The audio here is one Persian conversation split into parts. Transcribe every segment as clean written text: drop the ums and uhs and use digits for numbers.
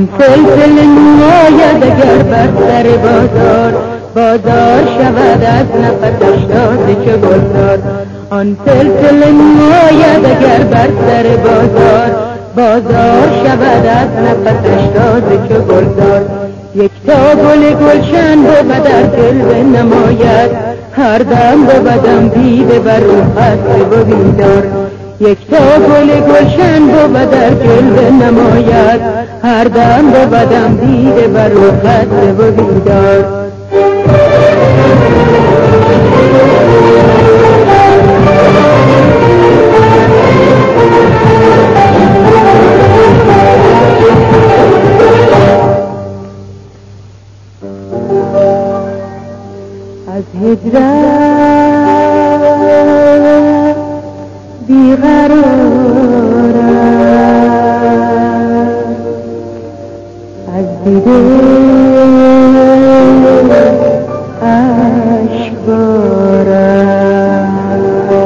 آن فلفل نماید اگر بر سر بازار شود از نفسش تازه چه گلزار. آن فلفل نماید اگر بر سر بازار شود از نفسش تازه چه گلزار. یک تا گل گلشن بود در جلوه نماید، هر دم بودم دیده بر روحت و بیدار. یک تا گل گلشن بود در جلوه نماید، هر دم بودم دیده بر روحت و بیدار. از هجرت بیقرارم، از دیده اشکبارم،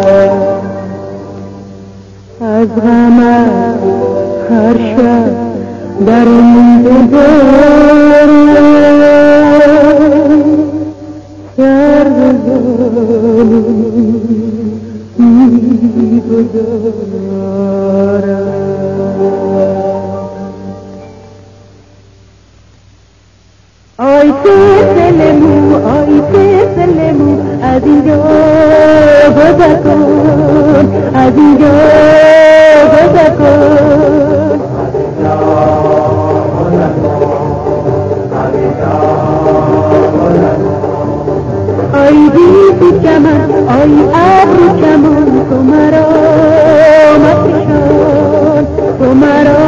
از غمت هر شب در انتظارم، آی فلفل مو، آی فلفل مو، از اینجا گذر کن، از اینجا گذر کن. آی دیدی چمن، آی ابرو چمن، تو مرا مکشان، تو مرا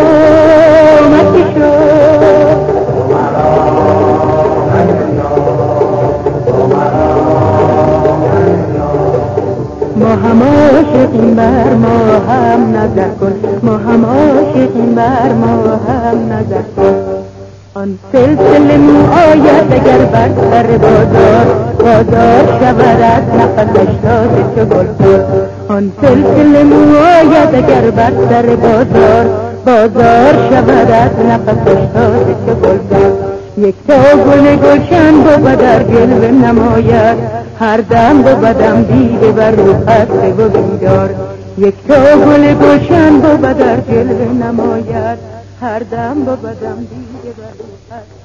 مکشان. ما هم عاشقیم بر ما هم نظر کن، ما هم عاشقیم بر ما هم نظر کن. آن فلفل مو آید اگر بر سر بازار شود از نفسش تازه چه گلزار. آن فلفل مو آید اگر بر سر بازار شود از نفسش تازه چه گلزار. یک تا گل گلشن بود در جلوه نماید، هر دم بودم دیده بر روحت و بیدار. یک تا گل گلشن بود در جلوه نماید، هر دم بودم دیده بر روحت.